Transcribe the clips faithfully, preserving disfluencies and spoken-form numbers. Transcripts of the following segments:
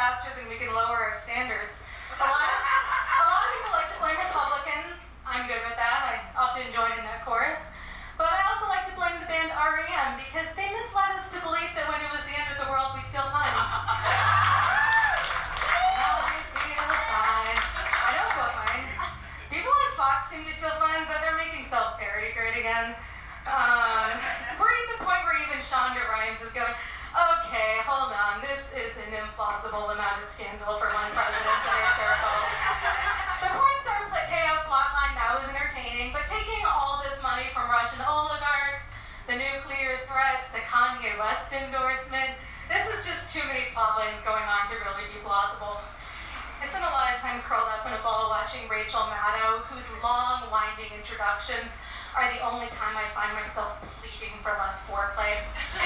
faster than we can lower our standards. A lot of, a lot of people like to blame Republicans. I'm good with that. I often join in that chorus. But I also like to blame the band R E M because they misled us to believe that when it was the end of the world, we'd feel fine. Now I feel fine. I don't feel fine. People on Fox seem to feel fine, but they're making self-parody great again. Um, we're at the point where even Shonda Rhimes is going, okay, hold on, this is an implausible amount of scandal for one president in our circle. The porn star payout plotline, that was entertaining, but taking all this money from Russian oligarchs, the nuclear threats, the Kanye West endorsement, this is just too many plot lines going on to really be plausible. I spent a lot of time curled up in a ball watching Rachel Maddow, whose long, winding introductions are the only time I find myself pleading for less foreplay.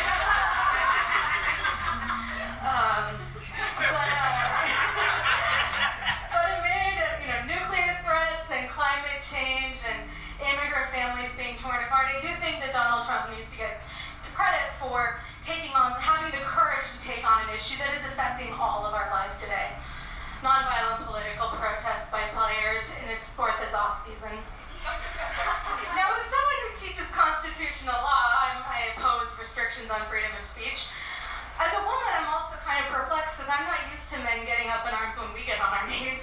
um, but, uh, but amid, you know, nuclear threats and climate change and immigrant families being torn apart, I do think that Donald Trump needs to get credit for taking on, having the courage to take on an issue that is affecting all of our lives today. Nonviolent political protest by players in a sport that's off-season. Now, as someone who teaches constitutional law, I'm, I oppose restrictions on freedom of speech. As a woman, I'm also kind of perplexed because I'm not used to men getting up in arms when we get on our knees.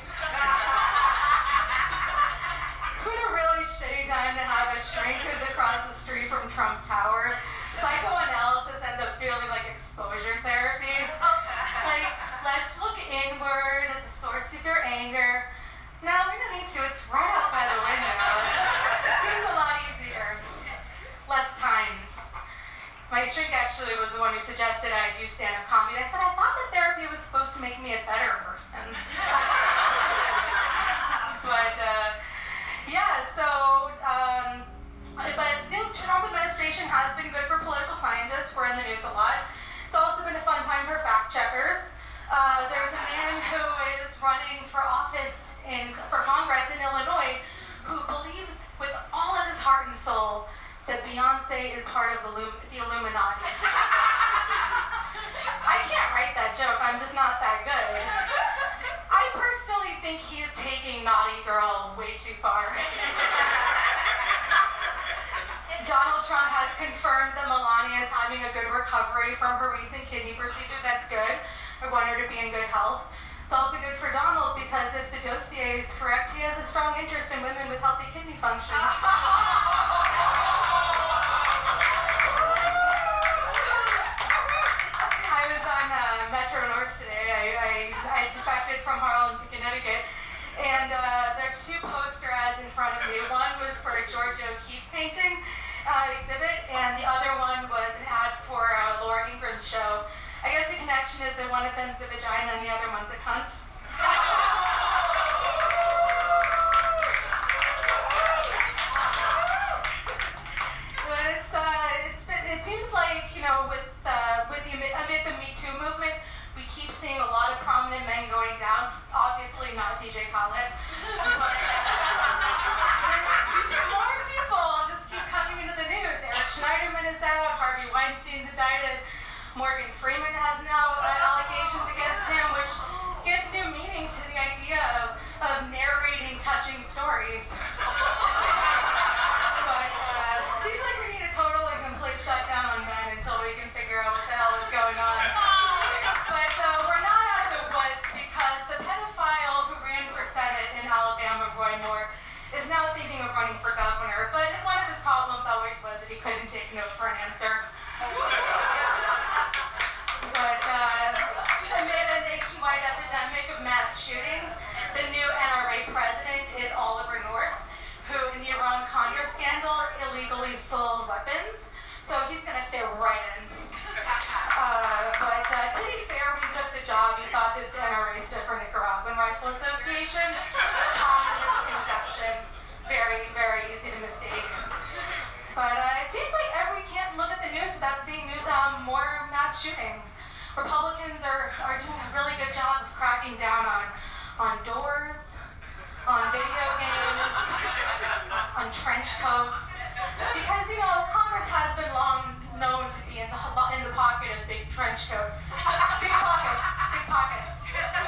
It's been a really shitty time to have a shrink who's across the street from Trump Tower. Psychoanalysis ends up feeling like exposure therapy. Like, let's look inward at the source of your anger. No, we don't need to. It's right outside the window. It seems a lot easier. Less time. My shrink actually was the one who suggested I do stand-up comedy. I said, I thought that therapy was supposed to make me a better person. But, uh, yeah, so, um, but the Trump administration has been good for political scientists. We're in the news a lot. It's also been a fun time for fact checkers. Uh, there's a man who is running for office in for Congress in Illinois who believes with all of his heart and soul that Beyonce is part of the, the Illuminati. I can't write that joke. I'm just not that good. I personally think he is taking Naughty Girl way too far. Donald Trump has confirmed that Melania is having a good recovery from her recent kidney procedure. That's good. I want her to be in good health. It's also good for Donald because if the dossier is correct, he has a strong interest in women with healthy kidney function. I was on uh, Metro North today. I, I, I defected from Harlem to Connecticut. And uh, there are two poster ads in front of me. One was for a George O'Keeffe painting uh, exhibit, and the other one was an ad for uh, Laura Ingram's show. I guess the connection is that one of them's a vagina and the other one's a cunt. But it's, uh, it's been, it seems like, you know, with, uh, with the, amid the Me Too movement, we keep seeing a lot of prominent men going down. Obviously not D J Khaled. But more people just keep coming into the news. Eric Schneiderman is out. Harvey Weinstein's indicted. Morgan Freeman has now uh, allegations against him, which gives new meaning to the idea of, of narrating touching stories. But uh, seems like we need a total and complete shutdown on men until we can figure out what the hell is going on. But uh, we're not out of the woods because the pedophile who ran for Senate in Alabama, Roy Moore, is now thinking of running for governor. But one of his problems always was that he couldn't take no for an answer. But uh, amid a nationwide epidemic of mass shootings, the new N R A president is Oliver North, who in the Iran-Contra scandal illegally sold weapons. So he's going to fit right in. Uh, but uh, to be fair, when he took the job, he thought that the N R A stood for Nicaraguan Rifle Association. Common misconception. Very, very easy to mistake. But uh, it seems like every, we can't look at the news without seeing new, um, more mass shootings. Republicans are, are doing a really good job of cracking down on, on doors, on video games, on trench coats. Because, you know, Congress has been long known to be in the, in the pocket of big trench coat. Big pockets, big pockets.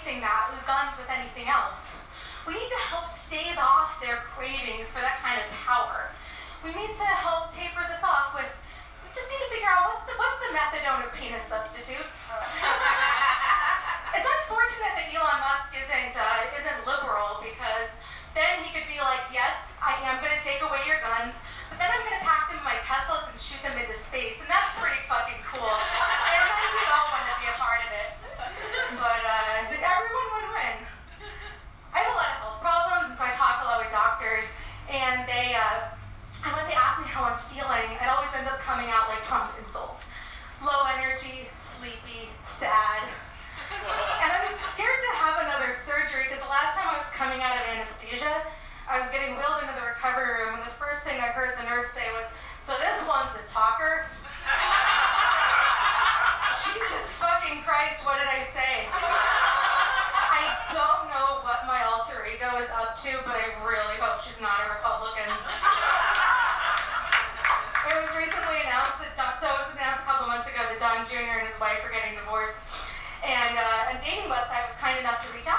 replacing that with guns with anything else. We need to help stave off their cravings for that kind of power. We need to help taper this off with, we just need to figure out what's the what's the methadone of penis substitutes. It's unfortunate that Elon Musk isn't uh, isn't liberal, because then he could be like, yes, I am going to take away your guns, but then I'm going to pack them in my Teslas and shoot them into space, and that's pretty fucking cool. And then we'd all want to be a part of it. But uh, everyone would win. I have a lot of health problems, and so I talk a lot with doctors, and they, uh, and when they ask me how I'm feeling, it always ends up coming out like Trump insults. Low energy, sleepy, sad. And I'm scared to have another surgery, because the last time I was coming out of anesthesia, I was getting wheeled into the recovery room, and the first thing I heard the nurse say was, "So this one's a talker?" Jesus fucking Christ, what did I say? I don't know what my alter ego is up to, but I really hope she's not a Republican. It was recently announced that Don, so it was announced a couple months ago that Don Junior and his wife are getting divorced. And uh, a dating website was kind enough to reach